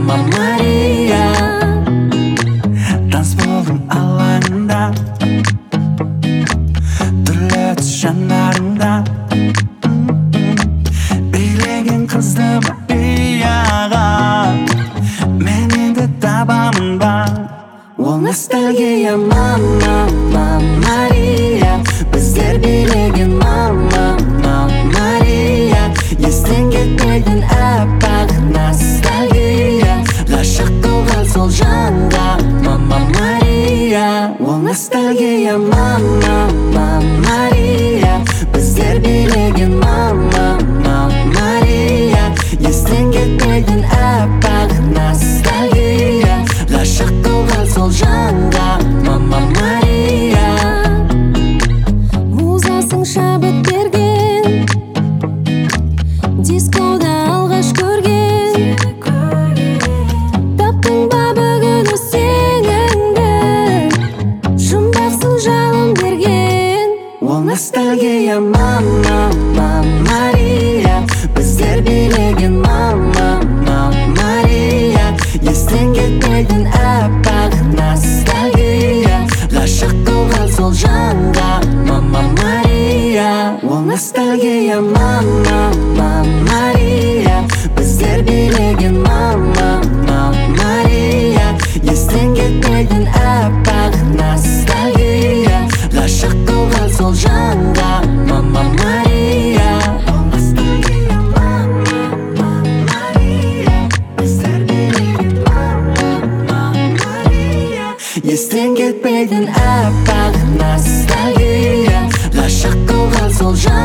Мама Мария. Танцполдың алаңында, түрлі түс жанарында, билеген қызды Марияға мен енді табамын ба? Ол ностальгия, мама Мария. Біздер билеген мама Мария. Естен кетпейтін аппақ ностальгия. Ғашық болған сол жанға мама Мария. Ол ностальгия, мама Мария. Біздер билеген мама Мария. Естен кетпейтін аппақ ностальгия. Ғашық болған сол жанға мама Мария. Музасың шабыт берген, дискода алғаш көрген. Таптың ба бүгін сеніңді, жұмбақсың жалын берген. Ол ностальгия, мама Мария. Біздер билеген мама Мария. Естен кетпейтін аппақ ностальгия. Ғашық болған сол жанға мама Мария. Ол ностальгия, мама Мария. Біздер билеген мама Мария. Естен кетпейтін аппақ ностальгия. Ғашық болған сол жанға мама Мария. Ол ностальгия, мама Мария. Біздер билеген мама Мария. Естен кетпейтін аппақ ностальгия. Ғашық болған сол жанға